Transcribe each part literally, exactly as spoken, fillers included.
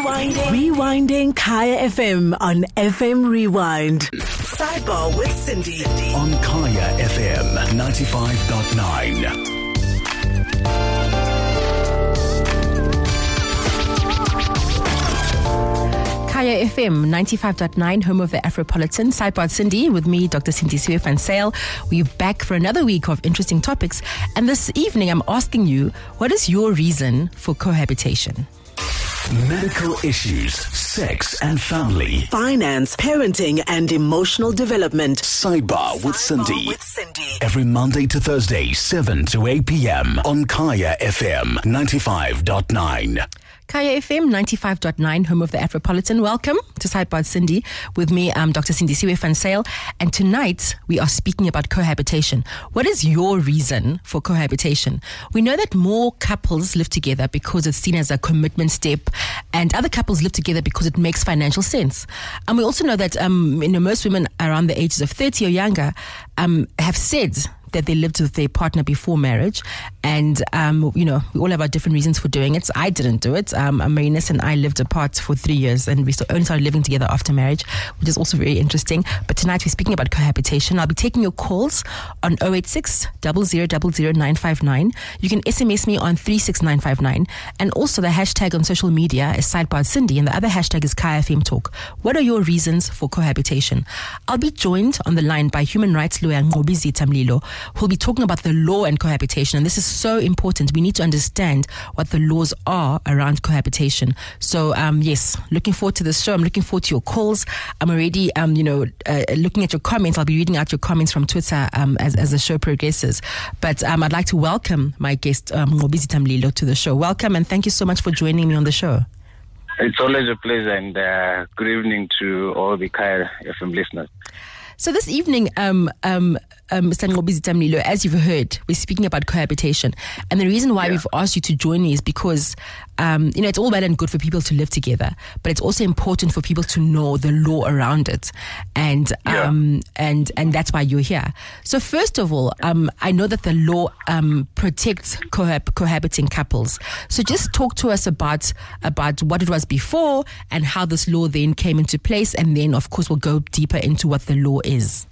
Rewinding. Rewinding Kaya F M on F M Rewind. Sidebar with Cindy. On Kaya F M ninety-five point nine. Kaya F M ninety-five point nine, home of the Afropolitan. Sidebar Cindy with me, Doctor Cindy van Sale. We're back for another week of interesting topics. And this evening, I'm asking you, what is your reason for cohabitation? Medical issues, sex and family, finance, parenting and emotional development. Sidebar with Sidebar Cindy. with Cindy. Every Monday to Thursday, seven to eight p.m. on Kaya F M ninety-five point nine. Kaya F M ninety-five point nine, home of the Afropolitan. Welcome to Sidebar Cindy. With me, I'm Doctor Cindy van Sale. And tonight, we are speaking about cohabitation. What is your reason for cohabitation? We know that more couples live together because it's seen as a commitment step, and other couples live together because it makes financial sense. And we also know that um, you know, most women around the ages of thirty or younger um, have said that they lived with their partner before marriage. And, um, you know, we all have our different reasons for doing it. I didn't do it. Um, Marinus and I lived apart for three years and we only started living together after marriage, which is also very interesting. But tonight we're speaking about cohabitation. I'll be taking your calls on oh eight six, zero zero zero zero nine five nine. You can S M S me on three six nine five nine. And also the hashtag on social media is Sidebar Cindy, and the other hashtag is Kaya F M Talk. What are your reasons for cohabitation? I'll be joined on the line by human rights lawyer Ngqobizitha Mlilo, who'll be talking about the law and cohabitation. And this is so important. We need to understand what the laws are around cohabitation. So, um, yes, looking forward to this show. I'm looking forward to your calls. I'm already, um, you know, uh, looking at your comments. I'll be reading out your comments from Twitter um, as, as the show progresses. But um, I'd like to welcome my guest, um, Ngqobizitha Mlilo, to the show. Welcome, and thank you so much for joining me on the show. It's always a pleasure, and uh, good evening to all the Kaya F M listeners. So this evening, um, um, um, Mister Ngqobizitha Mlilo, as you've heard, we're speaking about cohabitation. And the reason why yeah. we've asked you to join me is because, um, you know, it's all well and good for people to live together, but it's also important for people to know the law around it. And um, yeah. and and that's why you're here. So first of all, um, I know that the law um, protects cohab- cohabiting couples. So just talk to us about, about what it was before and how this law then came into place. And then, of course, we'll go deeper into what the law is. is.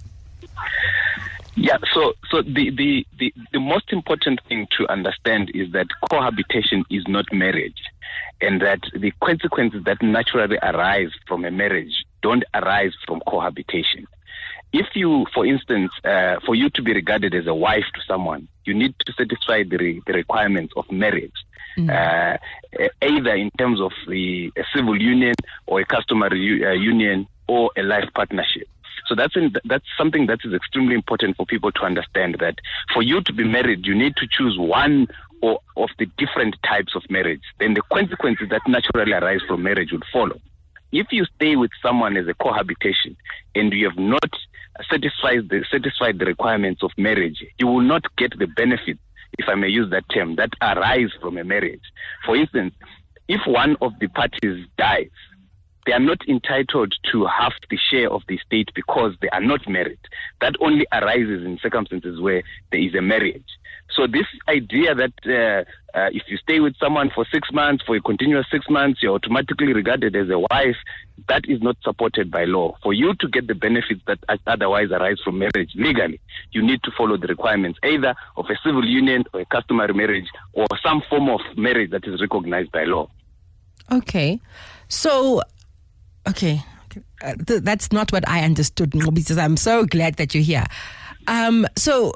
Yeah, so so the, the, the, the most important thing to understand is that cohabitation is not marriage, and that the consequences that naturally arise from a marriage don't arise from cohabitation. If you, for instance, uh, for you to be regarded as a wife to someone, you need to satisfy the, re- the requirements of marriage. Mm. Uh, either in terms of the, a civil union or a customary u- uh, union or a life partnership. So that's in, that's something that is extremely important for people to understand, that for you to be married, you need to choose one or of the different types of marriage. Then the consequences that naturally arise from marriage would follow. If you stay with someone as a cohabitation and you have not satisfied the, satisfied the requirements of marriage, you will not get the benefits, if I may use that term, that arise from a marriage. For instance, if one of the parties dies, they are not entitled to half the share of the estate because they are not married. That only arises in circumstances where there is a marriage. So this idea that uh, uh, if you stay with someone for six months, for a continuous six months, you're automatically regarded as a wife, that is not supported by law. For you to get the benefits that otherwise arise from marriage legally, you need to follow the requirements either of a civil union or a customary marriage or some form of marriage that is recognized by law. Okay. So... Okay, uh, th- that's not what I understood, because I'm so glad that you're here. Um, so,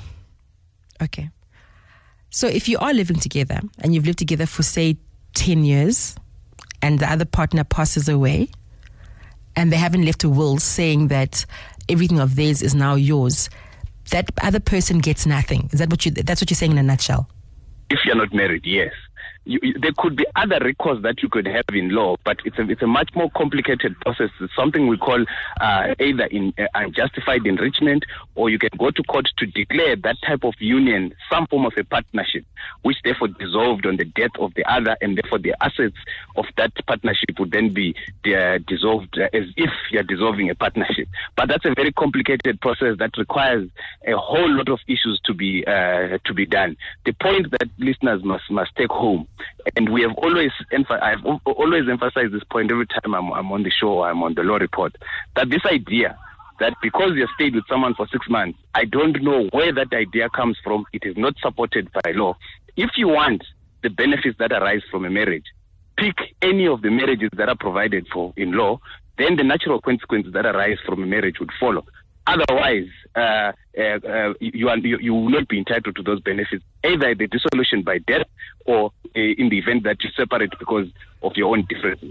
okay. So if you are living together and you've lived together for, say, ten years and the other partner passes away and they haven't left a will saying that everything of theirs is now yours, that other person gets nothing. Is that what you, that's what you're saying in a nutshell? If you're not married, yes. You, you, there could be other recourse that you could have in law, but it's a, it's a much more complicated process. It's something we call uh, either in uh, unjustified enrichment, or you can go to court to declare that type of union some form of a partnership, which therefore dissolved on the death of the other, and therefore the assets of that partnership would then be uh, dissolved uh, as if you're dissolving a partnership. But that's a very complicated process that requires a whole lot of issues to be uh, to be done. The point that listeners must must take home And we have always, emph- I've always emphasized this point every time I'm, I'm on the show or I'm on the law report, that this idea that because you stayed with someone for six months, I don't know where that idea comes from. It is not supported by law. If you want the benefits that arise from a marriage, pick any of the marriages that are provided for in law, then the natural consequences that arise from a marriage would follow. Otherwise, uh, uh, uh, you, are, you, you will not be entitled to those benefits, either the dissolution by death or uh, in the event that you separate because of your own differences.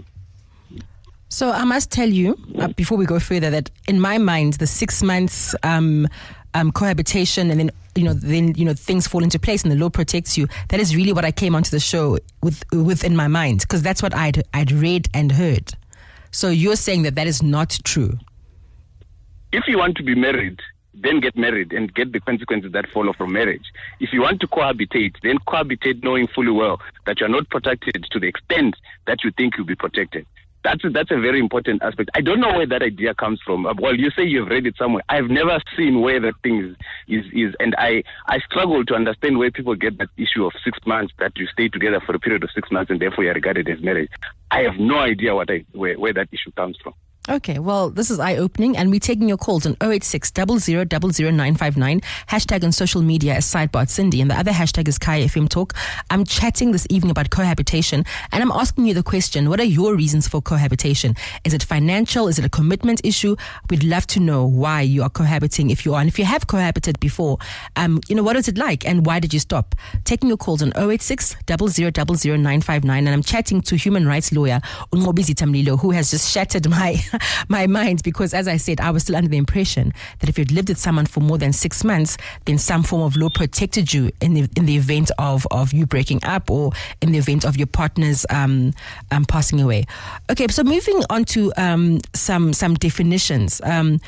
So I must tell you, uh, before we go further, that in my mind, the six months um, um, cohabitation and then, you know, then, you know, things fall into place and the law protects you. That is really what I came onto the show with within my mind, because that's what I'd, I'd read and heard. So you're saying that that is not true? If you want to be married, then get married and get the consequences that follow from marriage. If you want to cohabitate, then cohabitate knowing fully well that you're not protected to the extent that you think you'll be protected. That's a, that's a very important aspect. I don't know where that idea comes from. Well, you say you've read it somewhere. I've never seen where that thing is, is, is and I, I struggle to understand where people get that issue of six months, that you stay together for a period of six months and therefore you're regarded as marriage. I have no idea what I, where, where that issue comes from. Okay, well, this is eye-opening, and we're taking your calls on oh eight six, zero zero zero zero nine five nine. Hashtag on social media is Sidebar Cindy, and the other hashtag is Kaya F M Talk. I'm chatting this evening about cohabitation, and I'm asking you the question, what are your reasons for cohabitation? Is it financial? Is it a commitment issue? We'd love to know why you are cohabiting if you are, and if you have cohabited before, um, you know, what was it like, and why did you stop? Taking your calls on oh eight six, zero zero zero zero nine five nine, and I'm chatting to human rights lawyer Unqobizitha Mlilo, who has just shattered my my mind, because as I said, I was still under the impression that if you'd lived with someone for more than six months, then some form of law protected you in the in the event of, of you breaking up or in the event of your partner's um, um, passing away. Okay, so moving on to um, some some definitions. Um,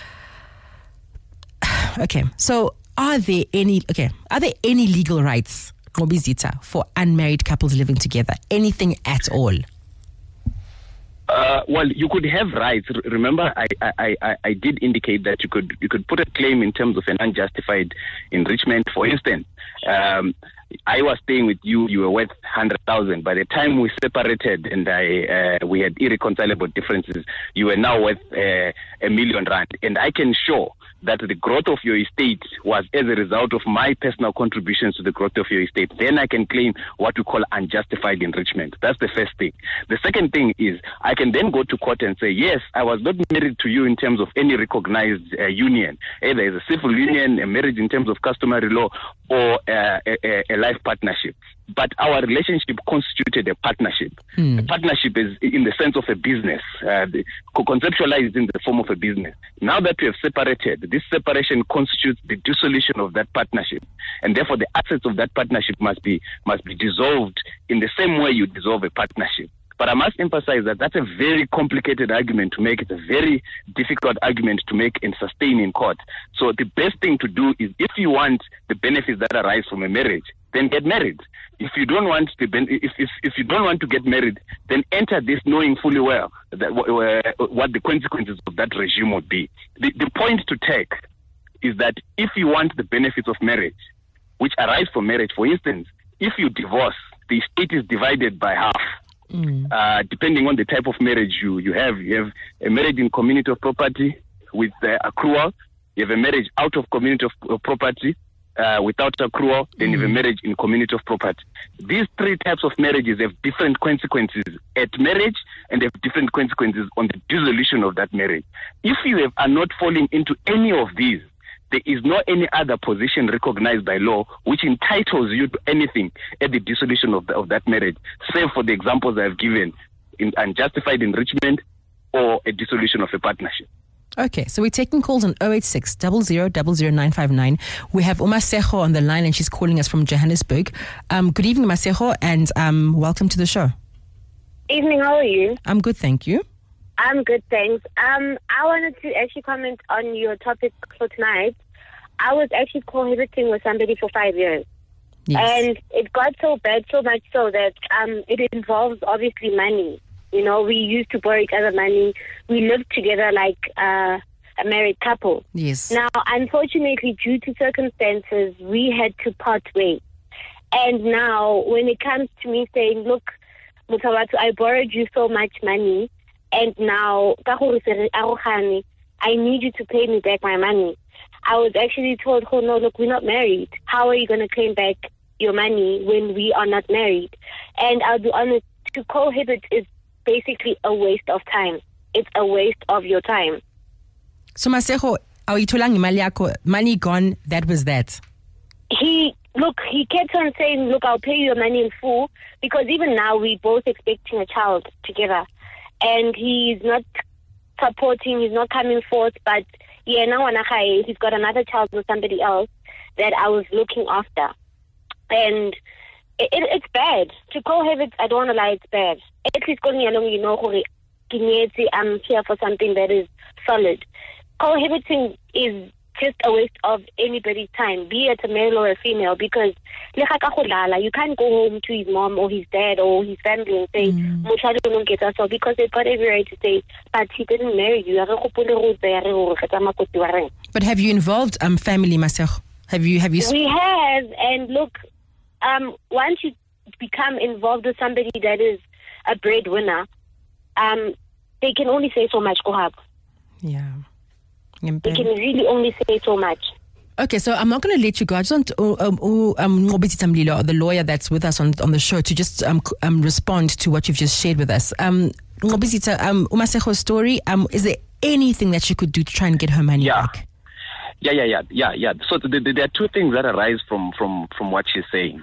okay, so are there any okay are there any legal rights, Ngobizitha, for unmarried couples living together? Anything at all? Uh, well, you could have rights. R- remember, I, I, I, I did indicate that you could you could put a claim in terms of an unjustified enrichment. For instance, um, I was staying with you. You were worth hundred thousand. By the time we separated and I uh, we had irreconcilable differences, you were now worth uh, a million rand. And I can show that the growth of your estate was as a result of my personal contributions to the growth of your estate. Then I can claim what we call unjustified enrichment. That's the first thing. The second thing is I can then go to court and say, yes, I was not married to you in terms of any recognized uh, union. Either as a civil union, a marriage in terms of customary law, or uh, a, a life partnership. But our relationship constituted a partnership. Mm. A partnership is in the sense of a business, uh, the, conceptualized in the form of a business. Now that we have separated, this separation constitutes the dissolution of that partnership, and therefore the assets of that partnership must be must be dissolved in the same way you dissolve a partnership. But I must emphasize that that's a very complicated argument to make. It's a very difficult argument to make and sustain in court. So the best thing to do is, if you want the benefits that arise from a marriage, then get married. If you don't want to, if if if you don't want to get married, then enter this knowing fully well that uh, what the consequences of that regime would be. The, the point to take is that if you want the benefits of marriage, which arise from marriage, for instance, if you divorce, the estate is divided by half. Mm. Uh, depending on the type of marriage you, you have. You have a marriage in community of property with uh, accrual. You have a marriage out of community of uh, property uh, without accrual. Then mm. you have a marriage in community of property. These three types of marriages have different consequences at marriage and have different consequences on the dissolution of that marriage. If you have, are not falling into any of these, there is no any other position recognized by law which entitles you to anything at the dissolution of, the, of that marriage, save for the examples I have given, in unjustified enrichment or a dissolution of a partnership. Okay, so we're taking calls on oh eight six, zero zero zero zero nine five nine. We have Umasejo on the line, and she's calling us from Johannesburg. Um, good evening, Umasejo, and um, welcome to the show. Evening, how are you? I'm good, thank you. I'm good, thanks. Um, I wanted to actually comment on your topic for tonight. I was actually cohabiting with somebody for five years. Yes. And it got so bad, so much so that um, it involves obviously money. You know, we used to borrow each other money. We lived together like uh, a married couple. Yes. Now, unfortunately, due to circumstances, we had to part ways. And now, when it comes to me saying, look, Mutawatu, I borrowed you so much money, and now, I need you to pay me back my money. I was actually told, oh, no, look, we're not married. How are you going to claim back your money when we are not married? And I'll be honest, to cohabit is basically a waste of time. It's a waste of your time. So, Masego, money gone, that was that. He, look, he kept on saying, look, I'll pay you your money in full, because even now we're both expecting a child together. And he's not supporting, he's not coming forth, but yeah, now he's got another child with somebody else that I was looking after. And it, it, it's bad. To cohabit, I don't want to lie, it's bad. At least going along, you know, I'm here for something that is solid. Cohabiting is just a waste of anybody's time, be it a male or a female, because you can't go home to his mom or his dad or his family and say, mm. because they've got every right to say, but he didn't marry you. But have you involved um family, Masego? Have you have you We have, and look, um once you become involved with somebody that is a breadwinner, um they can only say so much, Kohab. Yeah. They can really only say so much. Okay, so I'm not going to let you go. I just want uh, um, um, the lawyer that's with us on on the show, to just um, um respond to what you've just shared with us. Um, um Masego's story. Um, is there anything that she could do to try and get her money yeah. back? Yeah, yeah, yeah, yeah, yeah. So the, the, there are two things that arise from from from what she's saying.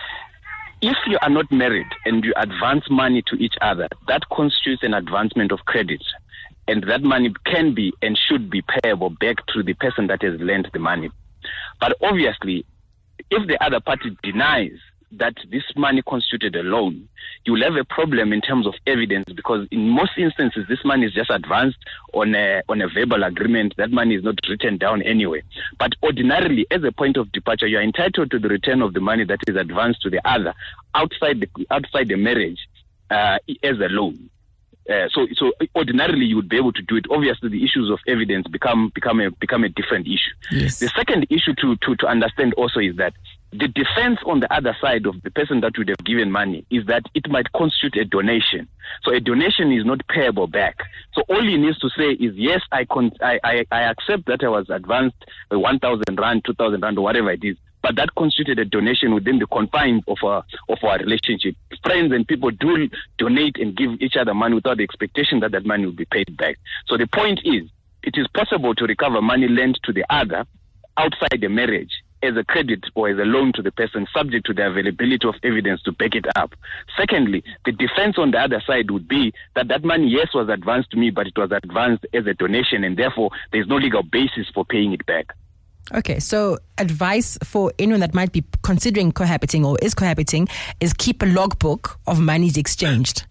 If you are not married and you advance money to each other, that constitutes an advancement of credit. And that money can be and should be payable back to the person that has lent the money. But obviously, if the other party denies that this money constituted a loan, you will have a problem in terms of evidence, because in most instances, this money is just advanced on a, on a verbal agreement. That money is not written down anyway. But ordinarily, as a point of departure, you are entitled to the return of the money that is advanced to the other outside the, outside the marriage uh, as a loan. Uh, so, so ordinarily you would be able to do it. Obviously, the issues of evidence become become a become a different issue. Yes. The second issue to, to to understand also is that the defense on the other side of the person that would have given money is that it might constitute a donation. So a donation is not payable back. So all he needs to say is, yes, I con- I, I I accept that I was advanced one thousand rand, two thousand rand, or whatever it is. But that constituted a donation within the confines of our of our relationship. Friends and people do donate and give each other money without the expectation that that money will be paid back. So the point is, it is possible to recover money lent to the other outside the marriage as a credit or as a loan to the person, subject to the availability of evidence to back it up. Secondly, the defense on the other side would be that that money, yes, was advanced to me, but it was advanced as a donation, and therefore there is no legal basis for paying it back. Okay, so advice for anyone that might be considering cohabiting or is cohabiting is keep a logbook of monies exchanged.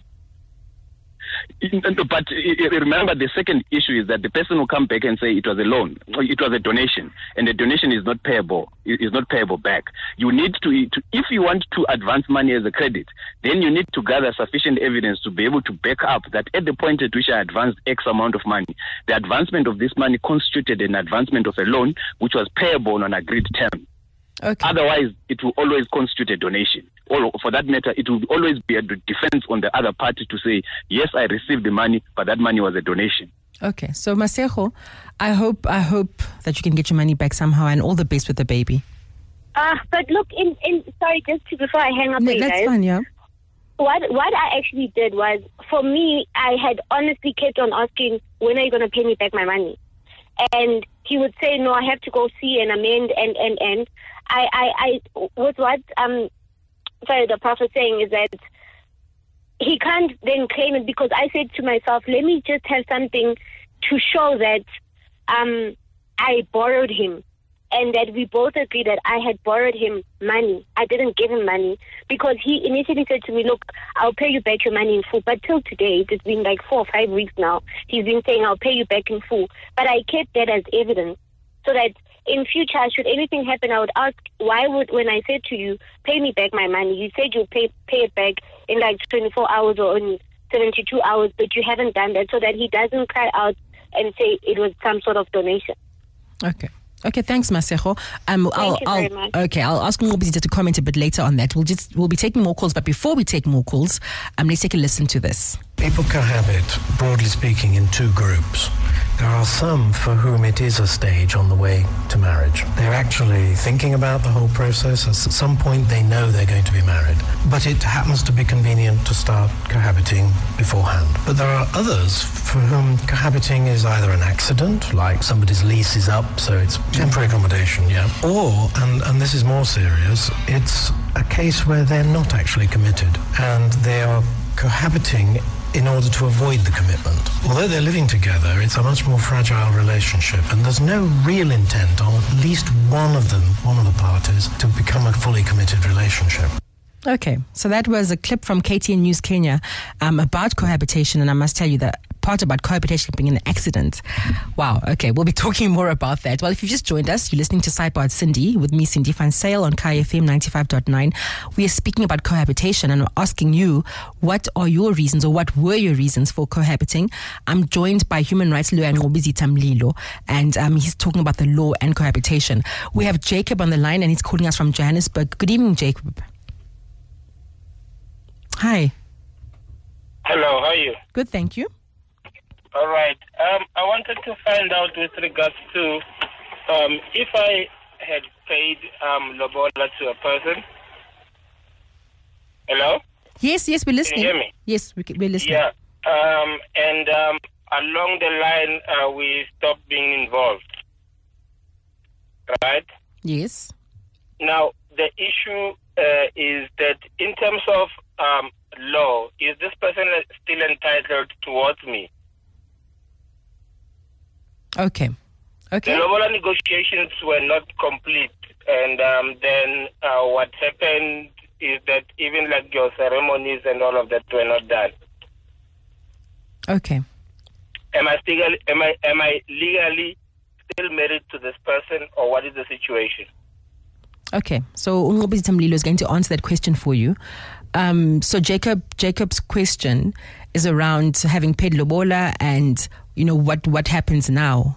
But remember, the second issue is that the person will come back and say it was a loan, it was a donation, and the donation is not payable. Is not payable back. You need to, to, if you want to advance money as a credit, then you need to gather sufficient evidence to be able to back up that at the point at which I advanced X amount of money, the advancement of this money constituted an advancement of a loan which was payable on an agreed term. Okay. Otherwise, it will always constitute a donation. Or for that matter, it will always be a defense on the other party to say, yes, I received the money, but that money was a donation. Okay. So, Masego, I hope I hope that you can get your money back somehow, and all the best with the baby. Ah, uh, but look, in, in sorry, just to, before I hang up no, with you that's guys. fine, yeah. What, what I actually did was, for me, I had honestly kept on asking, when are you going to pay me back my money? And he would say, no, I have to go see and amend and, and, and. I, I, I, with what, um, sorry, the prophet saying is that he can't then claim it, because I said to myself, let me just have something to show that, um, I borrowed him, and that we both agreed that I had borrowed him money. I didn't give him money, because he initially said to me, look, I'll pay you back your money in full. But till today, it's been like four or five weeks now, he's been saying, I'll pay you back in full. But I kept that as evidence, so that in future, should anything happen, I would ask, why would, when I said to you, pay me back my money, you said you'll pay, pay it back in like twenty-four hours or in seventy-two hours, but you haven't done that, so that he doesn't cry out and say it was some sort of donation. Okay. Okay, thanks, Masejo. Um, Thank I'll, you I'll, very much. Okay, I'll ask Ngobizita to comment a bit later on that. We'll just we'll be taking more calls, but before we take more calls, um, let's take a listen to this. People cohabit, broadly speaking, in two groups. There are some for whom it is a stage on the way to marriage. They're actually thinking about the whole process. At some point, they know they're going to be married. But it happens to be convenient to start cohabiting beforehand. But there are others for whom cohabiting is either an accident, like somebody's lease is up, so it's temporary accommodation, yeah. Or, and, and this is more serious, it's a case where they're not actually committed and they are cohabiting in order to avoid the commitment. Although they're living together, it's a much more fragile relationship, and there's no real intent on at least one of them, one of the parties, to become a fully committed relationship. Okay, so that was a clip from K T N News Kenya um, about cohabitation, and I must tell you that part about cohabitation being an accident. Wow, okay, we'll be talking more about that. Well, if you've just joined us, you're listening to Sideboard Cindy with me, Cindy Van Sale, on Kaya F M ninety-five point nine. We are speaking about cohabitation, and we're asking you, what are your reasons, or what were your reasons for cohabiting? I'm joined by human rights lawyer Ngobizita Mlilo, and um, he's talking about the law and cohabitation. We have Jacob on the line, and he's calling us from Johannesburg. Good evening, Jacob. Hi. Hello, how are you? Good, thank you. All right. Um, I wanted to find out with regards to um, if I had paid um, lobola to a person. Hello? Yes, yes, we're listening. Can you hear me? Yes, we, we're listening. Yeah. Um, and um, along the line, uh, we stopped being involved. Right? Yes. Now, the issue uh, is that in terms of um, law, is this person still entitled towards me? Okay. Okay. The lobola negotiations were not complete, and um, then uh, what happened is that even like your ceremonies and all of that were not done. Okay. Am I still am I am I legally still married to this person, or what is the situation? Okay, so Ngobizita Mlilo is going to answer that question for you. Um, so Jacob, Jacob's question is around having paid lobola, and you know what what happens now.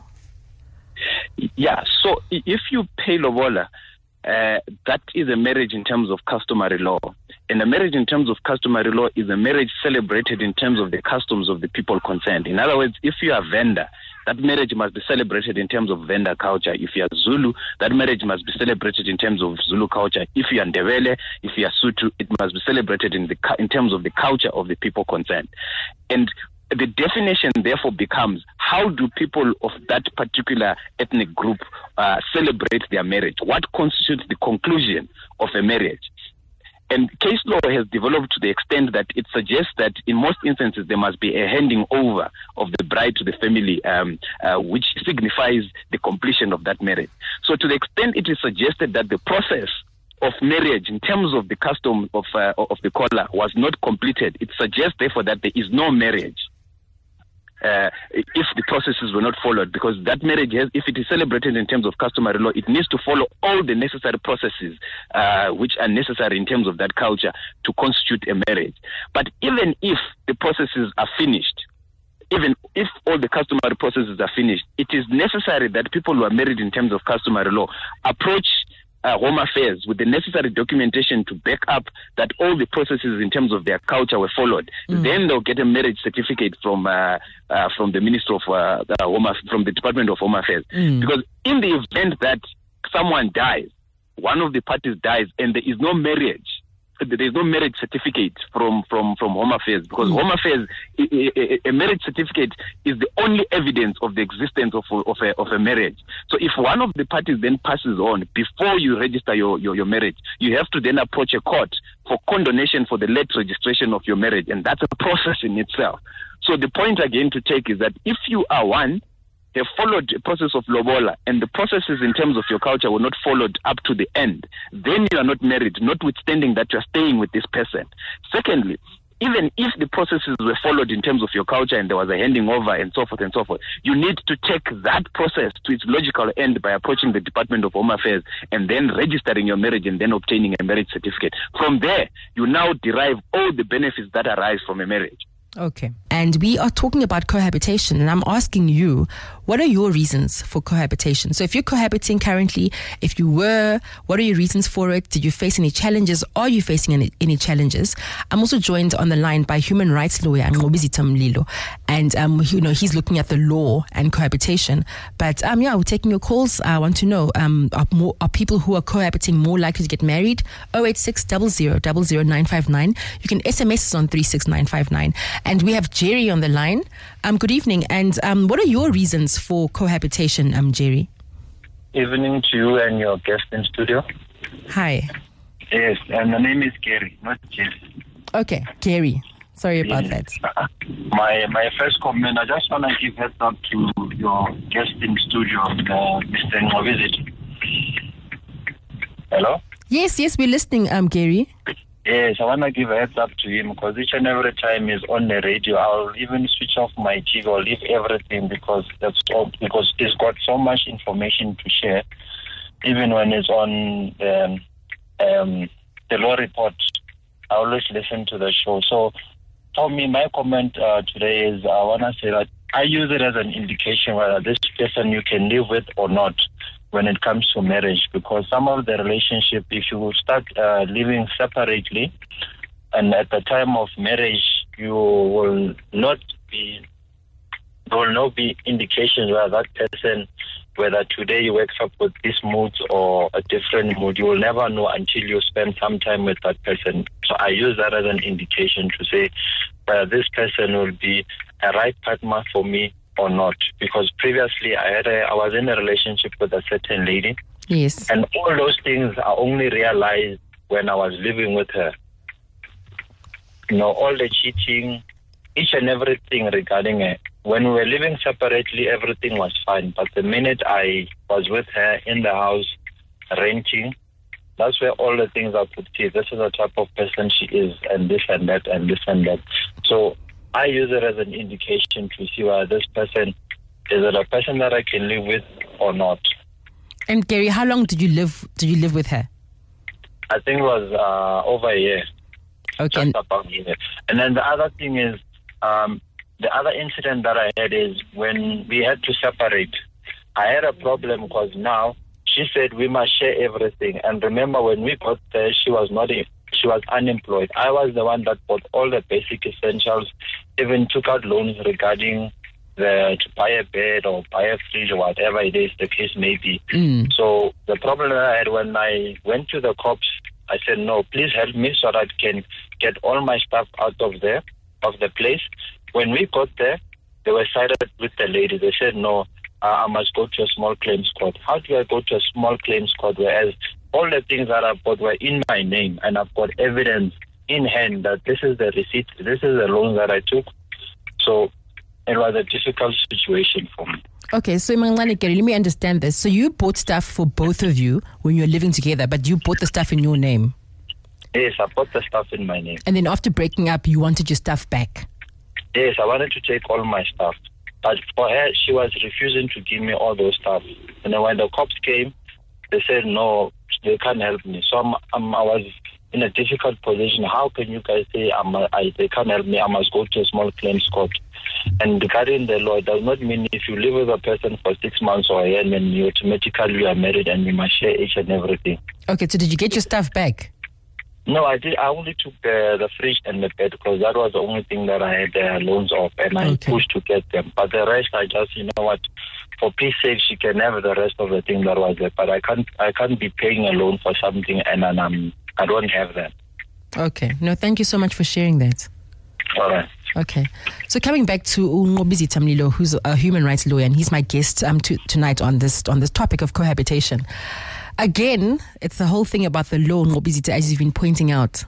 Yeah, so if you pay lobola, uh, that is a marriage in terms of customary law, and a marriage in terms of customary law is a marriage celebrated in terms of the customs of the people concerned. In other words, if you are a vendor, that marriage must be celebrated in terms of vendor culture. If you are Zulu, that marriage must be celebrated in terms of Zulu culture. If you are Ndebele, if you are Sotho, it must be celebrated in the in terms of the culture of the people concerned. And the definition therefore becomes, how do people of that particular ethnic group uh, celebrate their marriage? What constitutes the conclusion of a marriage? And case law has developed to the extent that it suggests that in most instances there must be a handing over of the bride to the family, um, uh, which signifies the completion of that marriage. So to the extent it is suggested that the process of marriage in terms of the custom of uh, of the caller was not completed, it suggests therefore that there is no marriage. Uh, if the processes were not followed, because that marriage, has, if it is celebrated in terms of customary law, it needs to follow all the necessary processes uh, which are necessary in terms of that culture to constitute a marriage. But even if the processes are finished, even if all the customary processes are finished, it is necessary that people who are married in terms of customary law approach Uh, Home Affairs with the necessary documentation to back up that all the processes in terms of their culture were followed. Mm. Then they'll get a marriage certificate from uh, uh, from the Ministry of uh, the Home Aff- from the Department of Home Affairs. Mm. Because in the event that someone dies, one of the parties dies, and there is no marriage, there is no marriage certificate from, from, from Home Affairs, because mm. Home Affairs, a, a, a marriage certificate is the only evidence of the existence of, of, a, of a marriage. So if one of the parties then passes on before you register your, your, your marriage, you have to then approach a court for condonation for the late registration of your marriage, and that's a process in itself. So the point again to take is that if you are one, have followed a process of lobola, and the processes in terms of your culture were not followed up to the end, then you are not married, notwithstanding that you are staying with this person. Secondly, even if the processes were followed in terms of your culture and there was a handing over and so forth and so forth, you need to take that process to its logical end by approaching the Department of Home Affairs and then registering your marriage and then obtaining a marriage certificate. From there, you now derive all the benefits that arise from a marriage. Okay. And we are talking about cohabitation, and I'm asking you, what are your reasons for cohabitation? So if you're cohabiting currently, if you were, what are your reasons for it? Did you face any challenges? Are you facing any, any challenges? I'm also joined on the line by human rights lawyer Nqobizitha Mlilo, and um, you know, he's looking at the law and cohabitation. But um, yeah, we're taking your calls. I want to know, um, are, more, are people who are cohabiting more likely to get married? oh eight six, zero zero zero zero nine five nine. You can S M S us on three six nine five nine. And we have Jerry on the line. Um, good evening. And um, what are your reasons for cohabitation, um, Jerry? Evening to you and your guest in studio. Hi. Yes, and the name is Gary, not Jerry. Okay, Gary. Sorry about yes. that. My my first comment, I just want to give heads up to your guest in studio, uh, Mister Nqobizitha. Hello? Yes, yes, we're listening, um, Gary. Yes, I want to give a heads up to him because each and every time he's on the radio, I'll even switch off my T V or leave everything because that's all, because he's got so much information to share. Even when it's on um, um, the law report, I always listen to the show. So for me, my comment uh, today is I want to say that I use it as an indication whether this person you can live with or not when it comes to marriage, because some of the relationship, if you start uh, living separately, and at the time of marriage, you will not be, there will not be indications whether that person, whether today you wake up with this mood or a different mood, you will never know until you spend some time with that person. So I use that as an indication to say whether this person will be a right partner for me or not, because previously I had a, I was in a relationship with a certain lady. Yes. And all those things I only realized when I was living with her. You know, all the cheating, each and everything regarding her. When we were living separately, everything was fine. But the minute I was with her in the house, renting, that's where all the things I could see. This is the type of person she is, and this and that, and this and that. So I use it as an indication to see whether this person is it a person that I can live with or not. And Gary, how long did you live? Did you live with her? I think it was uh, over a year. Okay. Just about a year. And then the other thing is, um, the other incident that I had is when we had to separate. I had a problem because now she said we must share everything. And remember, when we got there, she was not a She was unemployed. I was the one that bought all the basic essentials, even took out loans regarding the to buy a bed or buy a fridge or whatever it is the case may be. Mm. So the problem that I had when I went to the cops, I said, no, please help me so that I can get all my stuff out of there, of the place. When we got there, they were sided with the lady. They said, no, uh, I must go to a small claims court. How do I go to a small claims court whereas all the things that I bought were in my name, and I've got evidence in hand that this is the receipt, this is the loan that I took. So it was a difficult situation for me. Okay, so Mangani Gary, let me understand this. So you bought stuff for both of you when you were living together, but you bought the stuff in your name? Yes, I bought the stuff in my name. And then after breaking up, you wanted your stuff back? Yes, I wanted to take all my stuff. But for her, she was refusing to give me all those stuff. And then when the cops came, they said, no, they can't help me. So I'm, I'm, I was in a difficult position. How can you guys say I'm a, I, they can't help me? I must go to a small claims court. And regarding the law, it does not mean if you live with a person for six months or a year, then you automatically you are married and you must share each and everything. Okay, so did you get your stuff back? No, I did. I only took the, the fridge and the bed because that was the only thing that I had uh, loans of, and I Okay. pushed to get them. But the rest, I just, you know what, for peace sake, she can have the rest of the thing that was there. But I can't, I can't be paying a loan for something and then um, I don't have that. Okay. No, thank you so much for sharing that. All right. Okay. So coming back to Nqobizitha Mlilo, who's a human rights lawyer, and he's my guest um, to, tonight on this on this topic of cohabitation. Again, it's the whole thing about the law, Nqobizitha, as you've been pointing out.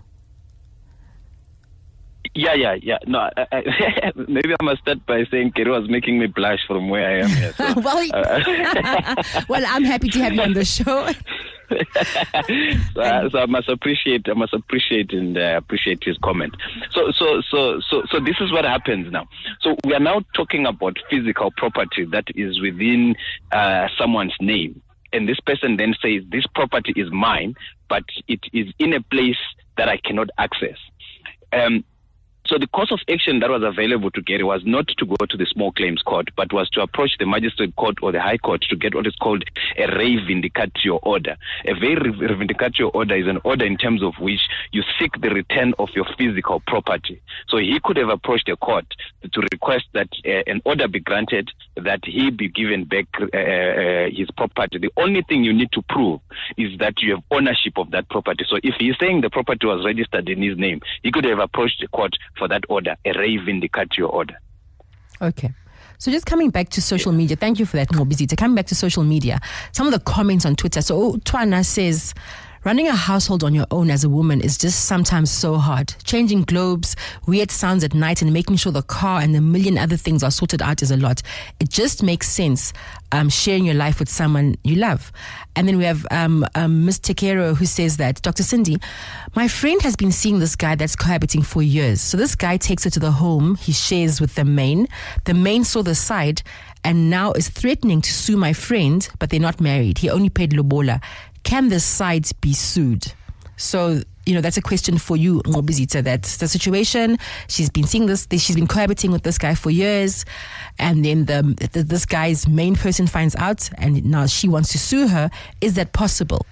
Yeah, yeah, yeah. No, I, I, maybe I must start by saying Keri was making me blush from where I am here. So, well, uh, well, I'm happy to have you on the show. so, I, so I must appreciate, I must appreciate and uh, appreciate his comment. So, so, so, so, so this is what happens now. So we are now talking about physical property that is within uh, someone's name, and this person then says this property is mine, but it is in a place that I cannot access. Um, So the course of action that was available to Gary was not to go to the small claims court, but was to approach the magistrate court or the high court to get what is called a re vindicatio order. A re vindicatio order is an order in terms of which you seek the return of your physical property. So he could have approached the court to request that uh, an order be granted, that he be given back uh, uh, his property. The only thing you need to prove is that you have ownership of that property. So if he's saying the property was registered in his name, he could have approached the court for that order, a re vindicatio order. Okay. So just coming back to social media, thank you for that, Ngobizitha. Coming back to social media, some of the comments on Twitter. So Twana says, running a household on your own as a woman is just sometimes so hard. Changing globes, weird sounds at night, and making sure the car and a million other things are sorted out is a lot. It just makes sense um, sharing your life with someone you love. And then we have um, um, Miz Tekero, who says that, Doctor Cindy, my friend has been seeing this guy that's cohabiting for years. So this guy takes her to the home he shares with the main. The main saw the side and now is threatening to sue my friend, but they're not married. He only paid lobola. Can the sides be sued? So, you know, that's a question for you, Ngobizitha. That's the situation. She's been seeing this, she's been cohabiting with this guy for years. And then the, the this guy's main person finds out and now she wants to sue her. Is that possible?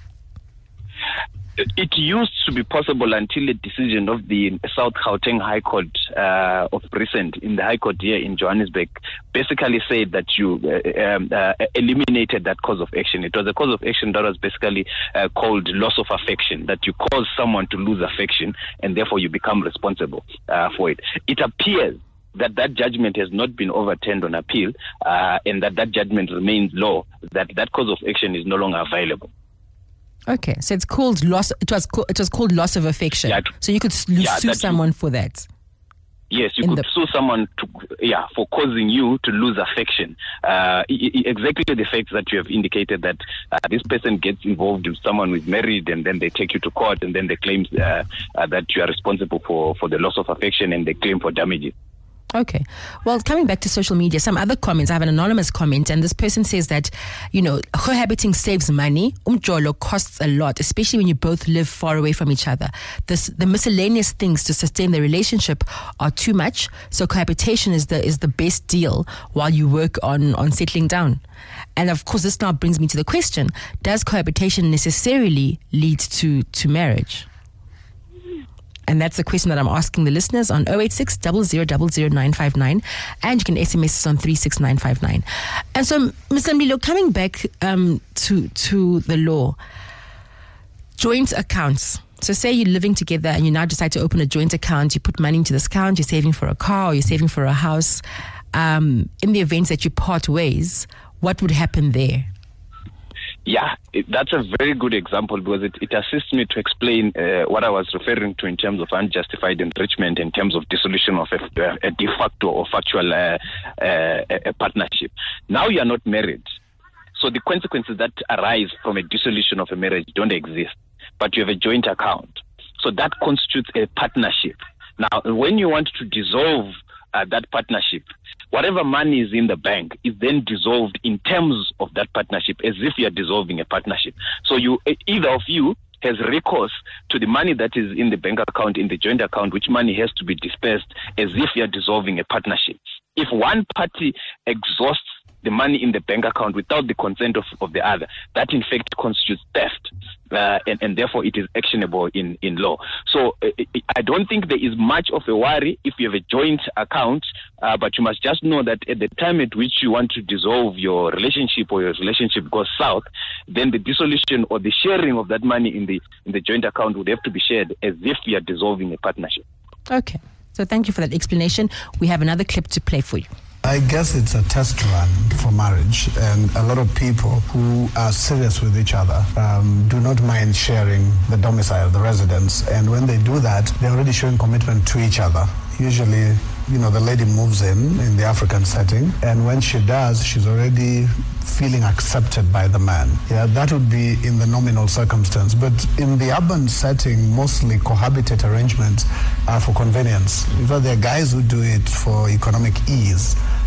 It used to be possible until a decision of the South Gauteng High Court uh, of recent, in the High Court here in Johannesburg, basically said that you uh, um, uh, eliminated that cause of action. It was a cause of action that was basically uh, called loss of affection, that you cause someone to lose affection and therefore you become responsible uh, for it. It appears that that judgment has not been overturned on appeal uh, and that that judgment remains law, that that cause of action is no longer available. Okay, so it's called loss. It was co- it was called loss of affection. Yeah, so you could s- yeah, sue someone you, for that. Yes, you could the, sue someone to yeah for causing you to lose affection. Uh, exactly the fact that you have indicated that uh, this person gets involved with someone who is married, and then they take you to court, and then they claim uh, uh, that you are responsible for for the loss of affection, and they claim for damages. Okay. Well, coming back to social media, some other comments. I have an anonymous comment, and this person says that, you know, cohabiting saves money. Umjolo costs a lot, especially when you both live far away from each other. This, the miscellaneous things to sustain the relationship are too much. So cohabitation is the is the best deal while you work on, on settling down. And of course, this now brings me to the question: does cohabitation necessarily lead to, to marriage? And that's the question that I'm asking the listeners on oh eight six, zero zero zero zero nine five nine. And you can S M S us on three six nine five nine. And so, Mister Mlilo, coming back um, to, to the law, joint accounts. So say you're living together and you now decide to open a joint account. You put money into this account, you're saving for a car or you're saving for a house. Um, in the event that you part ways, what would happen there? Yeah, it, that's a very good example because it, it assists me to explain uh, what I was referring to in terms of unjustified enrichment, in terms of dissolution of a, a de facto or factual uh, uh, a partnership. Now you are not married, so the consequences that arise from a dissolution of a marriage don't exist, but you have a joint account. So that constitutes a partnership. Now, when you want to dissolve uh, that partnership, whatever money is in the bank is then dissolved in terms of that partnership, as if you are dissolving a partnership. So you, either of you has recourse to the money that is in the bank account, in the joint account, which money has to be dispersed as if you are dissolving a partnership. If one party exhausts the money in the bank account without the consent of, of the other, that in fact constitutes theft, uh, and, and therefore it is actionable in, in law. So uh, I don't think there is much of a worry if you have a joint account, uh, but you must just know that at the time at which you want to dissolve your relationship or your relationship goes south, then the dissolution or the sharing of that money in the in the joint account would have to be shared as if you are dissolving a partnership. Okay. So thank you for that explanation. We have another clip to play for you. I guess it's a test run for marriage, and a lot of people who are serious with each other um, do not mind sharing the domicile, the residence, and when they do that, they're already showing commitment to each other. Usually, you know, the lady moves in, in the African setting, and when she does, she's already feeling accepted by the man. Yeah, that would be in the nominal circumstance. But in the urban setting, mostly cohabitate arrangements are for convenience. In fact, there are guys who do it for economic ease.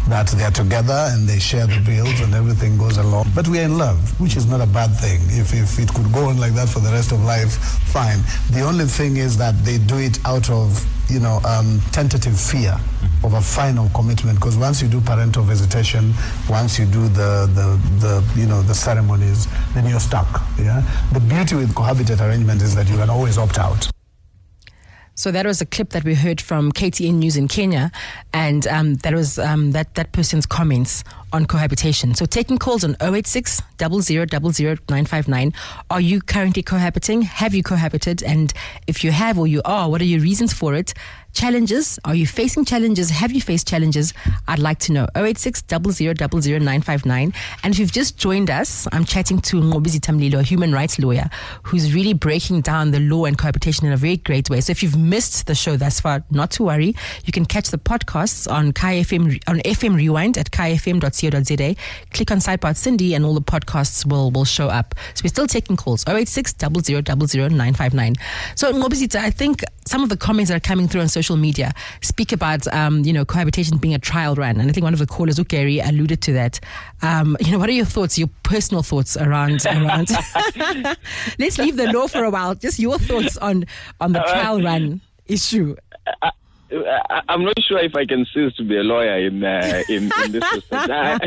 that they're together and they share the bills and everything goes along. But we are in love, which is not a bad thing. If, if it could go on like that for the rest of life, fine. The only thing is that they do it out of, you know, um, tentative fear of a final commitment. Because once you do parental visitation, once you do the, the, the, you know, the ceremonies, then you're stuck. Yeah. The beauty with cohabitate arrangement is that you can always opt out. So that was a clip that we heard from K T N News in Kenya, and um, that was um, that that person's comments on cohabitation. So taking calls on oh eight six, zero zero zero zero nine five nine. Are you currently cohabiting? Have you cohabited? And if you have or you are, what are your reasons for it? Challenges? Are you facing challenges? Have you faced challenges? I'd like to know. oh eight six, zero zero zero zero nine five nine. And if you've just joined us, I'm chatting to Ngobizita Mlilo, a human rights lawyer, who's really breaking down the law and cohabitation in a very great way. So if you've missed the show thus far, not to worry. You can catch the podcasts on Kaya F M, on F M Rewind at kaya f m dot co dot z a. Click on Sidebar Cindy and all the podcasts will, will show up. So we're still taking calls. oh eight six, zero zero zero zero nine five nine. So Ngobizita, I think some of the comments that are coming through on social media speak about, um, you know, cohabitation being a trial run. And I think one of the callers, Ukeri, alluded to that. Um, you know, what are your thoughts, your personal thoughts around, around let's leave the law for a while. Just your thoughts on, on the trial run issue. I, I, I'm not sure if I can cease to be a lawyer in, uh, in, in this respect.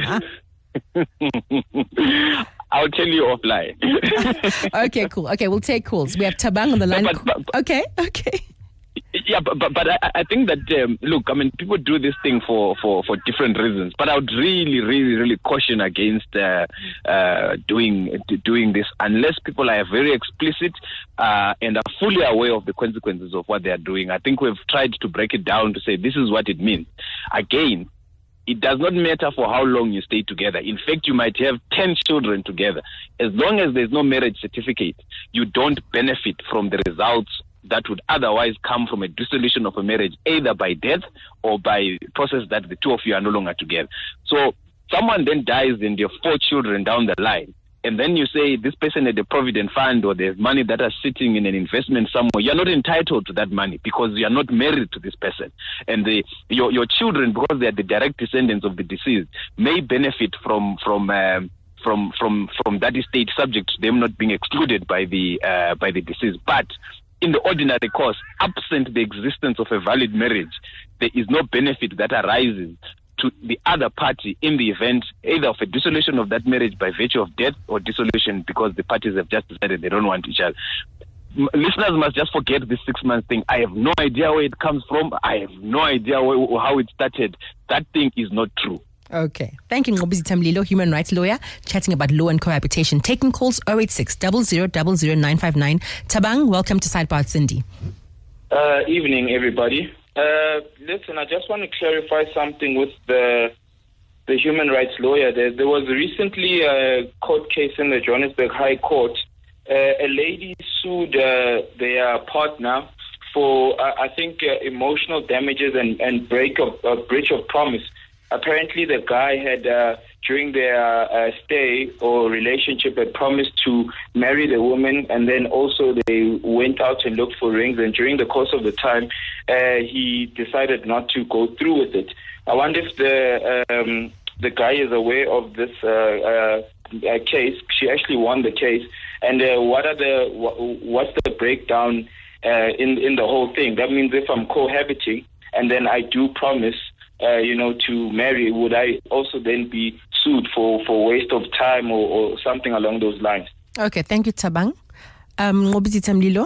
I'll tell you offline. Okay, cool. Okay, we'll take calls. We have Tabang on the line. But, but, but, okay, okay. Yeah, but but, but I, I think that, um, look, I mean, people do this thing for, for, for different reasons. But I would really, really, really caution against uh, uh, doing doing this unless people are very explicit uh, and are fully aware of the consequences of what they are doing. I think we've tried to break it down to say this is what it means. Again, it does not matter for how long you stay together. In fact, you might have ten children together. As long as there's no marriage certificate, you don't benefit from the results that would otherwise come from a dissolution of a marriage, either by death or by process that the two of you are no longer together. So someone then dies and you have four children down the line, and then you say this person had a provident fund or there's money that are sitting in an investment somewhere. You're not entitled to that money because you are not married to this person. And the, your your children, because they are the direct descendants of the deceased, may benefit from from um, from from from that estate, subject to them not being excluded by the uh, by the deceased. But in the ordinary course, absent the existence of a valid marriage, there is no benefit that arises to the other party in the event either of a dissolution of that marriage by virtue of death or dissolution because the parties have just decided they don't want each other. M- listeners must just forget this six month thing. I have no idea where it comes from. I have no idea where, how it started. That thing is not true. Okay. Thank you, Ngobizita Mlilo, human rights lawyer, chatting about law and cohabitation. Taking calls oh eight six, zero zero zero zero nine five nine. Tabang, welcome to Sidebar Cindy. Uh, evening, everybody. Uh, listen, I just want to clarify something with the the human rights lawyer. There, there was recently a court case in the Johannesburg High Court. Uh, a lady sued uh, their partner for, uh, I think, uh, emotional damages and, and break of uh, breach of promise. Apparently, the guy had, uh, during their uh, stay or relationship, had promised to marry the woman, and then also they went out and looked for rings, and during the course of the time, uh, he decided not to go through with it. I wonder if the um, the guy is aware of this uh, uh, case. She actually won the case, and uh, what are the what's the breakdown uh, in in the whole thing? That means if I'm cohabiting and then I do promise, Uh, you know, to marry, would I also then be sued for, for waste of time or, or something along those lines? Okay, thank you, Tabang. Um, Ngobizita Mlilo?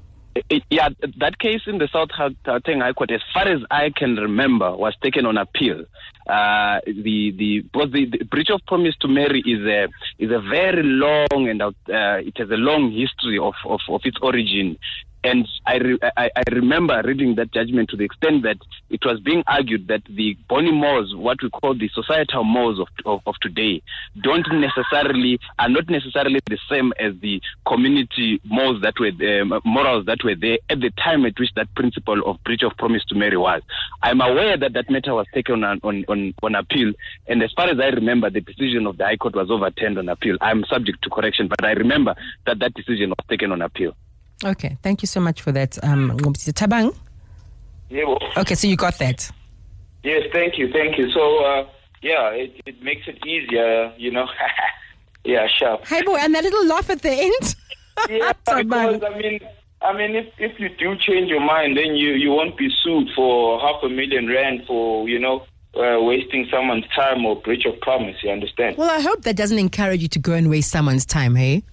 Yeah, that case in the South Gauteng High Court, as far as I can remember, was taken on appeal. Uh, the the because the, the breach of promise to marry is a is a very long and uh, it has a long history of, of, of its origin. And I, re- I I remember reading that judgment to the extent that it was being argued that the Boni mores, what we call the societal mores of, of of today, don't necessarily are not necessarily the same as the community mores that were um, morals that were there at the time at which that principle of breach of promise to marry was. I'm aware that that matter was taken on on, on on appeal, and as far as I remember, the decision of the High Court was overturned on appeal. I'm subject to correction, but I remember that that decision was taken on appeal. Okay, thank you so much for that. Um, Tabang? Yeah, well, okay, so you got that. Yes, thank you, thank you. So, uh, yeah, it, it makes it easier, you know. Yeah, sharp. Hey boy, and that little laugh at the end. Yeah, because I mean, I mean, if if you do change your mind, then you, you won't be sued for half a million rand for, you know, uh, wasting someone's time or breach of promise. You understand? Well, I hope that doesn't encourage you to go and waste someone's time, hey?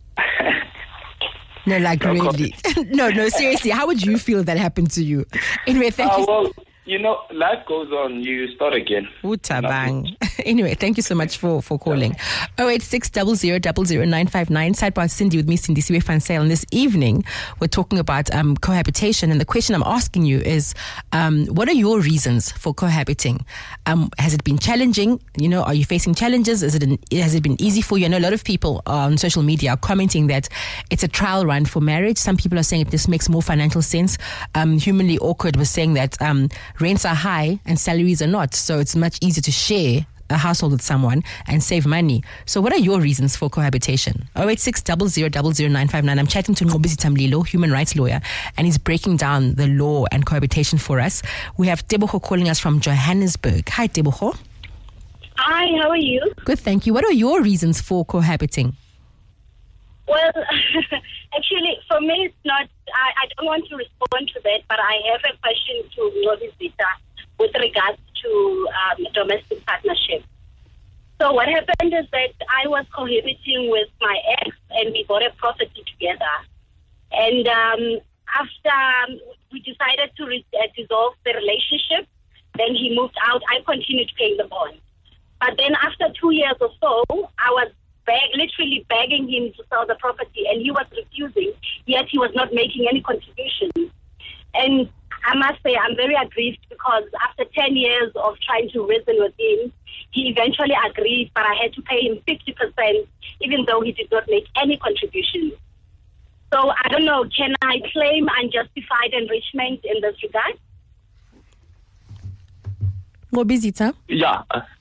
No, like no, really. no, no, seriously. How would you feel if that happened to you? Anyway, thank uh, you. Well, you know, life goes on. You start again. Utabang. Anyway, thank you so much for, for calling. oh eight six, zero zero zero zero nine five nine. Sidebar Cindy with me, Sindisiwe van Zyl. And this evening, we're talking about um, cohabitation. And the question I'm asking you is, um, what are your reasons for cohabiting? Um, has it been challenging? You know, are you facing challenges? Is it an, has it been easy for you? I know a lot of people on social media are commenting that it's a trial run for marriage. Some people are saying it just makes more financial sense. Um, Humanly Awkward was saying that um, rents are high and salaries are not. So it's much easier to share a household with someone and save money. So what are your reasons for cohabitation? oh eight six, zero zero zero zero nine five nine. I'm chatting to Ngobizita Mlilo, human rights lawyer, and he's breaking down the law and cohabitation for us. We have Teboho calling us from Johannesburg. Hi, Teboho. Hi, how are you? Good, thank you. What are your reasons for cohabiting? Well, actually, for me, it's not, I, I don't want to respond to that, but I have a question to Ngobizita with regards to um, domestic partnership. So what happened is that I was cohabiting with my ex and we bought a property together. And um, after um, we decided to re- uh, dissolve the relationship, then he moved out. I continued paying the bond. But then after two years or so, I was beg- literally begging him to sell the property and he was refusing, yet he was not making any contributions. And I must say I'm very aggrieved because after ten years of trying to reason with him, he eventually agreed, but I had to pay him fifty percent, even though he did not make any contributions. So I don't know, can I claim unjustified enrichment in this regard? Ngobizita? Yeah.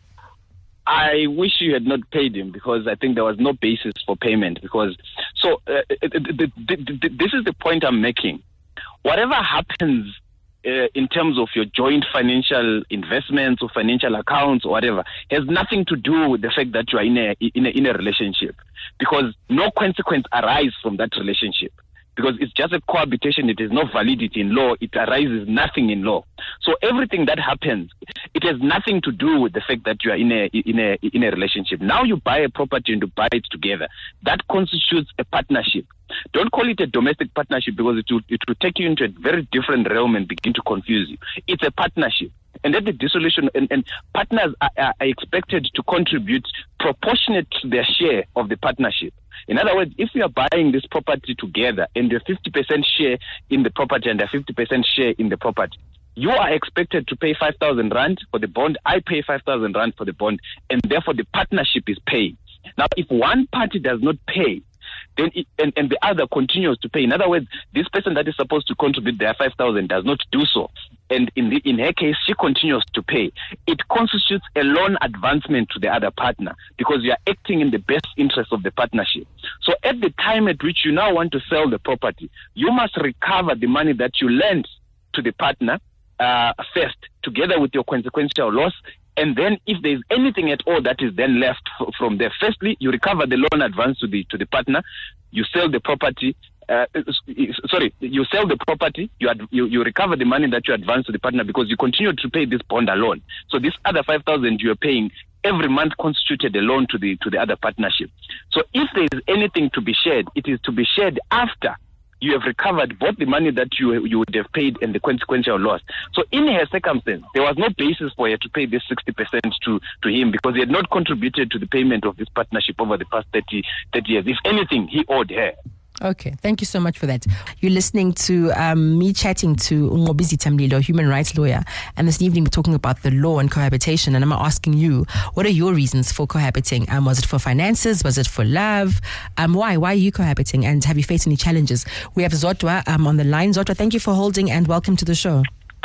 I wish you had not paid him because I think there was no basis for payment. Because so uh, the, the, the, this is the point I'm making. Whatever happens uh, in terms of your joint financial investments or financial accounts or whatever has nothing to do with the fact that you are in a in a, in a relationship, because no consequence arises from that relationship. Because it's just a cohabitation, it has no validity in law, it arises nothing in law. So everything that happens, it has nothing to do with the fact that you are in a in a in a relationship. Now you buy a property and you buy it together. That constitutes a partnership. Don't call it a domestic partnership because it will it will take you into a very different realm and begin to confuse you. It's a partnership. And at the dissolution, and, and partners are, are expected to contribute proportionate to their share of the partnership. In other words, if you are buying this property together and you're fifty percent share in the property and a fifty percent share in the property, you are expected to pay five thousand rand for the bond, I pay five thousand rand for the bond, and therefore the partnership is paid. Now, if one party does not pay, then it, and, and the other continues to pay. In other words, this person that is supposed to contribute their five thousand does not do so. And in the, in her case, she continues to pay. It constitutes a loan advancement to the other partner because you are acting in the best interest of the partnership. So at the time at which you now want to sell the property, you must recover the money that you lent to the partner uh, first, together with your consequential loss. And then if there is anything at all that is then left f- from there, firstly, you recover the loan advance to the to the partner, you sell the property, uh, sorry, you sell the property, you, ad- you you recover the money that you advance to the partner because you continue to pay this bond alone. So this other five thousand you are paying every month constituted a loan to the to the other partnership. So if there is anything to be shared, it is to be shared after you have recovered both the money that you you would have paid and the consequential loss. So in her circumstance, there was no basis for her to pay this sixty percent to, to him because he had not contributed to the payment of this partnership over the past thirty, thirty years. If anything, he owed her. Okay, thank you so much for that. You're listening to um, me chatting to Ngobizita Mlilo, human rights lawyer, and this evening we're talking about the law and cohabitation, and I'm asking you, what are your reasons for cohabiting? Um, was it for finances? Was it for love? Um, why? Why are you cohabiting? And have you faced any challenges? We have Zodwa um, on the line. Zodwa, thank you for holding and welcome to the show.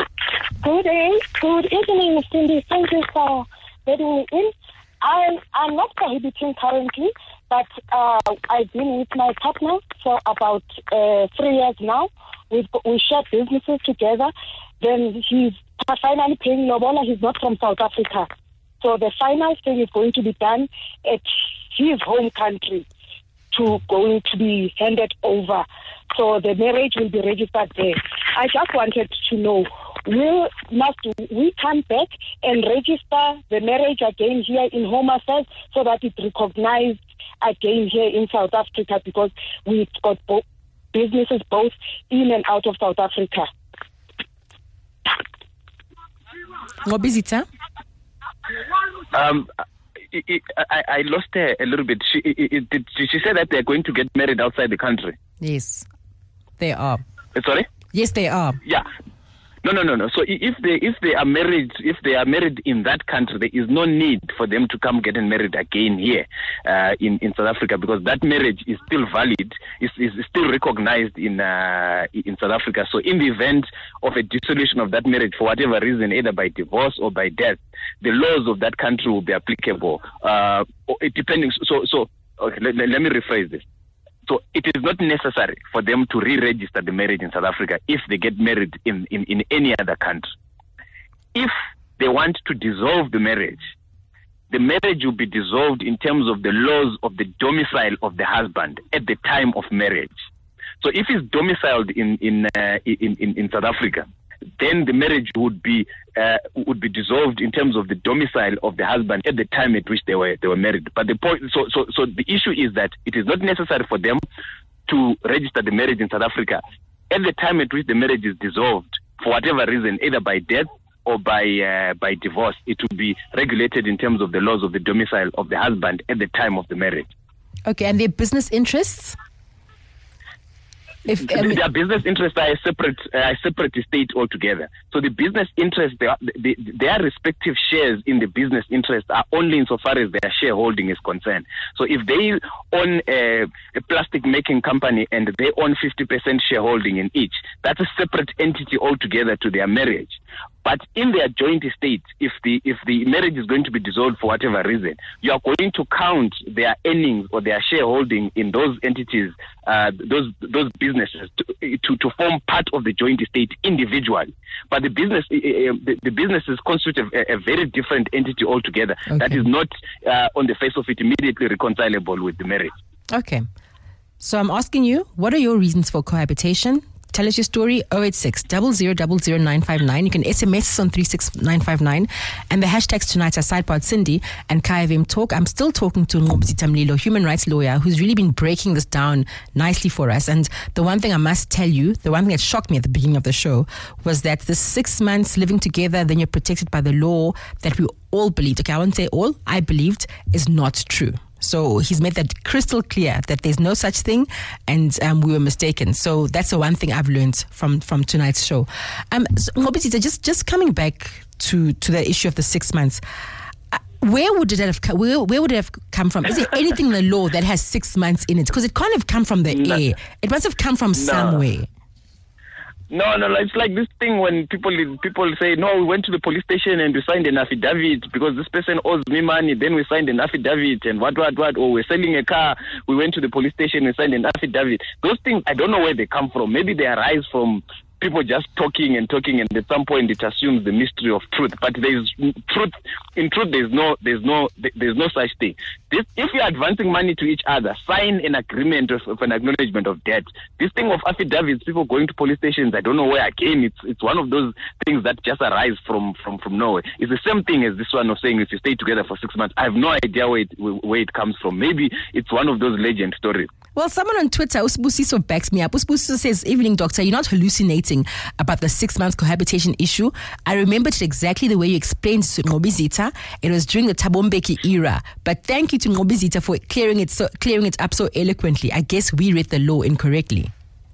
Good day. Good evening, Cindy. Thank you for letting me in. I'm, I'm not cohabiting currently, but uh, I've been with my partner for about uh, three years now. We've, we share businesses together. Then he's finally paying lobola. He's not from South Africa. So the final thing is going to be done at his home country to going to be handed over. So the marriage will be registered there. I just wanted to know, will must we come back and register the marriage again here in Home Affairs so that it's recognized again here in South Africa, because we've got both businesses both in and out of South Africa? Ngobizita? Um, it, it, I, I lost her a little bit. She, it, it, did she say that they're going to get married outside the country? Yes, they are. Uh, sorry? Yes, they are. Yeah. No, no, no, no. So if they if they are married if they are married in that country, there is no need for them to come getting married again here uh, in in South Africa, because that marriage is still valid, is is still recognized in uh, in South Africa. So in the event of a dissolution of that marriage for whatever reason, either by divorce or by death, the laws of that country will be applicable. Uh, it depending. So so okay, let, let me rephrase this. So it is not necessary for them to re-register the marriage in South Africa if they get married in, in, in any other country. If they want to dissolve the marriage, the marriage will be dissolved in terms of the laws of the domicile of the husband at the time of marriage. So if he's domiciled in in uh, in, in, in South Africa, then the marriage would be uh, would be dissolved in terms of the domicile of the husband at the time at which they were they were married. But the point, so so so the issue is that it is not necessary for them to register the marriage in South Africa at the time at which the marriage is dissolved for whatever reason, either by death or by uh, by divorce. It will be regulated in terms of the laws of the domicile of the husband at the time of the marriage. Okay, and their business interests? If, I mean, their business interests are a separate, uh, separate estate altogether. So the business interests, they are, they, their respective shares in the business interests are only insofar as their shareholding is concerned. So if they own a, a plastic making company and they own fifty percent shareholding in each, that's a separate entity altogether to their marriage. But in their joint estate, if the if the marriage is going to be dissolved for whatever reason, you are going to count their earnings or their shareholding in those entities, uh, those those businesses, to, to to form part of the joint estate individually. But the business uh, the, the businesses constitute a, a very different entity altogether. Okay. That is not uh, on the face of it immediately reconcilable with the marriage. Okay, so I'm asking you, what are your reasons for cohabitation? Tell us your story, oh eight six, zero zero zero zero nine five nine. You can S M S us on three six nine five nine. And the hashtags tonight are Sidepod Cindy and Kaya F M Talk. I'm still talking to Ngobizita Mlilo, human rights lawyer, who's really been breaking this down nicely for us. And the one thing I must tell you, the one thing that shocked me at the beginning of the show was that the six months living together, then you're protected by the law that we all believed. Okay, I won't say all, I believed is not true. So he's made that crystal clear that there's no such thing, and um, we were mistaken. So that's the one thing I've learned from, from tonight's show. Um, so, just just coming back to, to the issue of the six months, uh, where would it have come, where, where would it have come from? Is there anything in the law that has six months in it? Because it can't have come from the no. air. It must have come from no. somewhere. No, no, it's like this thing when people people say, no, we went to the police station and we signed an affidavit because this person owes me money. Then we signed an affidavit and what, what, what. Or we're selling a car. We went to the police station and signed an affidavit. Those things, I don't know where they come from. Maybe they arise from people just talking and talking, and at some point it assumes the mystery of truth. But there's truth. In truth, there's no, there's no, there's no such thing. This, if you're advancing money to each other, sign an agreement of, of an acknowledgement of debt. This thing of affidavits, people going to police stations, I don't know where again. It's it's one of those things that just arise from from from nowhere. It's the same thing as this one of saying if you stay together for six months. I have no idea where it where it comes from. Maybe it's one of those legend stories. Well, someone on Twitter, Usbusiso, backs me up. Usbusiso says, evening, doctor, you're not hallucinating about the six months cohabitation issue. I remembered it exactly the way you explained to Ngobizita. It was during the Thabo Mbeki era. But thank you to Ngobizita for clearing it so clearing it up so eloquently. I guess we read the law incorrectly.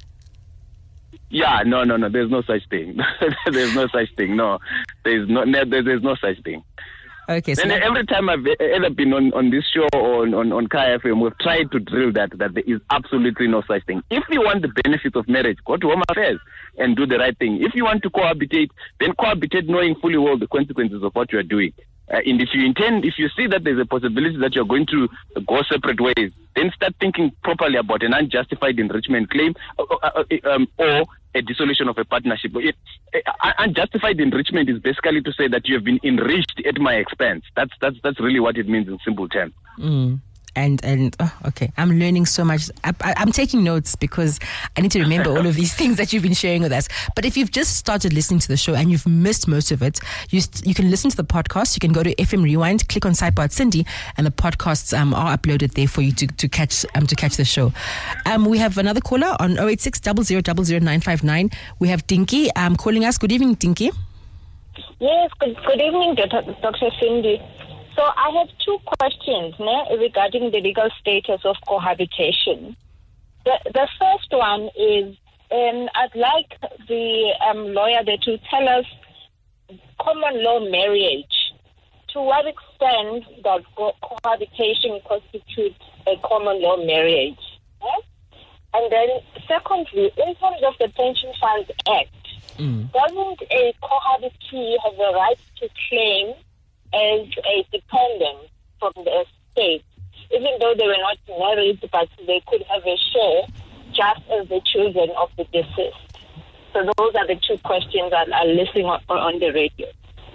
Yeah, no, no, no. There's no such thing. There's no such thing. No, there's no, there's no such thing. Okay, so and every time I've ever been on, on this show or on, on, on Kaya F M, we've tried to drill that, that there is absolutely no such thing. If you want the benefits of marriage, go to Home Affairs and do the right thing. If you want to cohabitate, then cohabitate knowing fully well the consequences of what you are doing. Uh, and if you intend, if you see that there's a possibility that you're going to go separate ways, then start thinking properly about an unjustified enrichment claim uh, uh, uh, um, or a dissolution of a partnership. It, uh, unjustified enrichment is basically to say that you have been enriched at my expense. That's that's that's really what it means in simple terms. Mm. And, and oh, okay, I'm learning so much. I, I, I'm taking notes because I need to remember all of these things that you've been sharing with us. But if you've just started listening to the show and you've missed most of it, you st- you can listen to the podcast. You can go to F M Rewind, click on Sidebar Cindy, and the podcasts um, are uploaded there for you to, to catch um, to catch the show. Um, we have another caller on oh eight six, zero zero zero zero nine five nine. We have Dinky um, calling us. Good evening, Dinky. Yes, good, good evening, Doctor Cindy. So I have two questions né, regarding the legal status of cohabitation. The, the first one is, um, I'd like the um, lawyer there to tell us common law marriage. To what extent does co- cohabitation constitute a common law marriage? Né? And then secondly, in terms of the Pension Funds Act, mm. doesn't a cohabitee have a right to claim as a dependent from the estate, even though they were not married, but they could have a share just as the children of the deceased? So those are the two questions that are listening on, on the radio.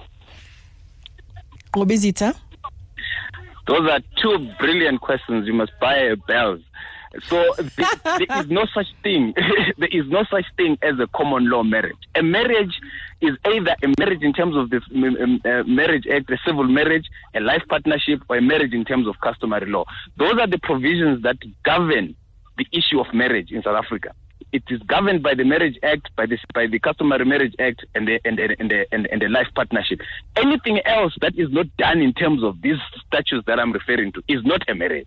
Ngobizita? Those are two brilliant questions. You must buy a bells. So there, there is no such thing. There is no such thing as a common law marriage. A marriage is either a marriage in terms of the uh, Marriage Act, a civil marriage, a life partnership, or a marriage in terms of customary law. Those are the provisions that govern the issue of marriage in South Africa. It is governed by the Marriage Act, by the by the Customary Marriage Act, and the and the, and the, and, and the life partnership. Anything else that is not done in terms of these statutes that I'm referring to is not a marriage.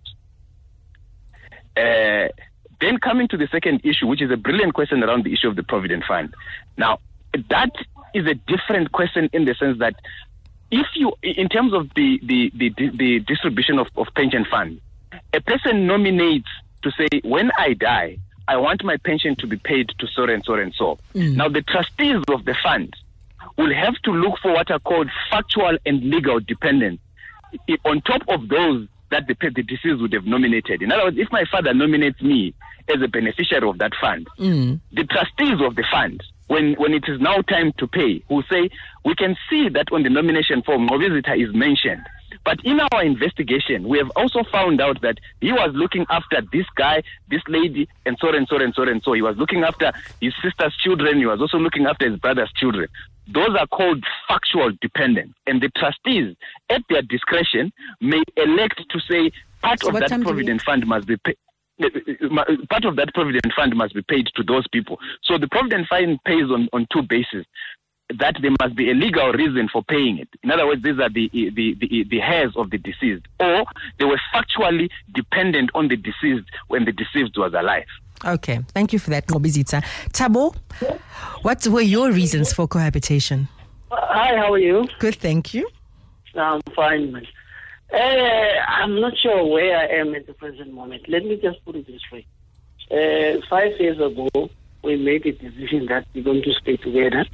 Uh, then coming to the second issue, which is a brilliant question around the issue of the Provident Fund. Now, that is a different question in the sense that if you, in terms of the, the, the, the distribution of, of pension funds, a person nominates to say, when I die, I want my pension to be paid to so and so and so. Mm. Now, the trustees of the fund will have to look for what are called factual and legal dependents on top of those that the, the deceased would have nominated. In other words, if my father nominates me as a beneficiary of that fund, mm. the trustees of the fund, when, when it is now time to pay, will say, we can see that on the nomination form, Ngobizita is mentioned. But in our investigation, we have also found out that he was looking after this guy, this lady, and so and so and so and so. He was looking after his sister's children. He was also looking after his brother's children. Those are called factual dependents. And the trustees, at their discretion, may elect to say part so of that provident fund must be paid. Part of that provident fund must be paid to those people. So the provident fund pays on, on two bases. That there must be a legal reason for paying it. In other words, these are the the, the, the heirs of the deceased, or they were factually dependent on the deceased when the deceased was alive. Okay, thank you for that, Ngobizita. Thabo, what were your reasons for cohabitation? Uh, hi, how are you? Good, thank you. I'm fine, man. Uh, I'm not sure where I am at the present moment. Let me just put it this way. Uh, five years ago, we made a decision that we're going to stay together.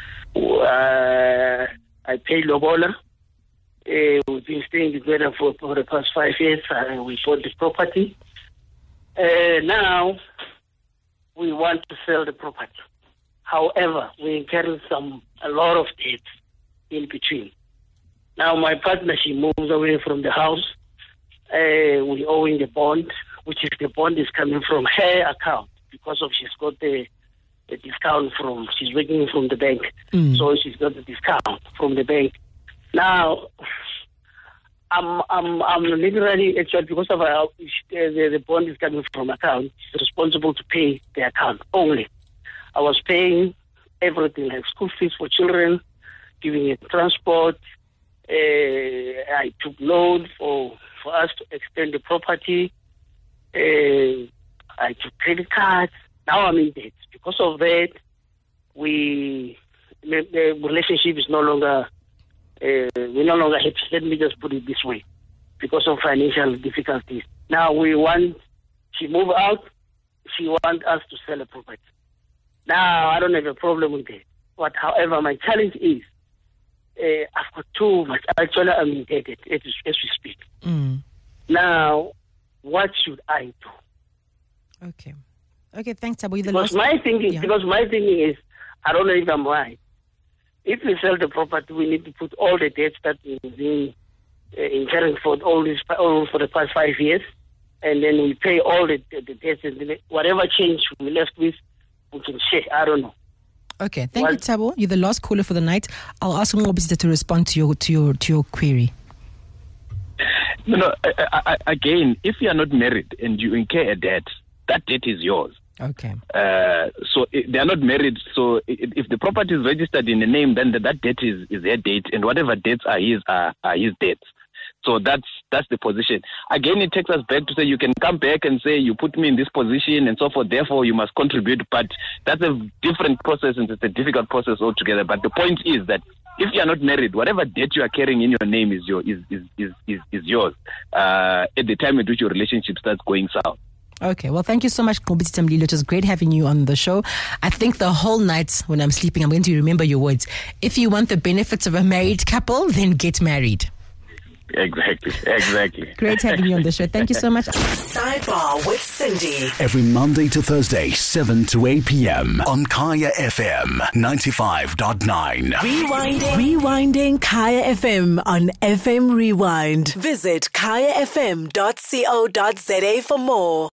Uh, I paid Lobola. Uh, we've been staying together for, for the past five years. Uh, we bought the property. Uh, now, we want to sell the property. However, we incurred some a lot of debt in between. Now, my partner, she moves away from the house. Uh, we owing the bond, which is the bond is coming from her account because of she's got the the discount from, she's working from the bank. Mm. So she's got the discount from the bank. Now, I'm I'm I'm literally, actually, because of our, the, the bond is coming from account, she's responsible to pay the account only. I was paying everything, like school fees for children, giving it transport. Uh, I took loan for, for us to extend the property. Uh, I took credit cards. Now I'm in debt. Because of that, we the, the relationship is no longer uh, we no longer happy. Let me just put it this way, because of financial difficulties. Now we want she move out. She want us to sell a property. Now I don't have a problem with that. But however, my challenge is uh, I've got too much. Actually, I'm indebted as, as we speak. Mm. Now, what should I do? Okay. Okay, thanks, Thabo. You're the Because last... my thinking, yeah. because my thinking is, I don't know if I'm right. If we sell the property, we need to put all the debts that we've been uh, incurring for all this, all for the past five years, and then we pay all the, the, the debts, and then whatever change we're left with, we can share. I don't know. Okay, thank Well- you, Thabo. You're the last caller for the night. I'll ask Ngobisita to respond to your to your to your query. You know, I, I, again, if you are not married and you incur a debt, that debt is yours. Okay. Uh, so i- they are not married. So i- if the property is registered in a name, then that, that debt is, is their debt, and whatever debts are his are, are his debts. So that's that's the position. Again, it takes us back to say you can come back and say you put me in this position and so forth. Therefore, you must contribute. But that's a different process and it's a difficult process altogether. But the point is that if you are not married, whatever debt you are carrying in your name is your is is is is, is yours uh, at the time at which your relationship starts going south. Okay, well, thank you so much, Ngobisita Mlilo. It was great having you on the show. I think the whole night when I'm sleeping, I'm going to remember your words. If you want the benefits of a married couple, then get married. Exactly, exactly. Great having you on the show. Thank you so much. Sidebar with Cindy. Every Monday to Thursday, seven to eight p.m. on Kaya F M ninety-five point nine. Rewinding. Rewinding Kaya F M on F M Rewind. Visit kaya f m dot co dot za for more.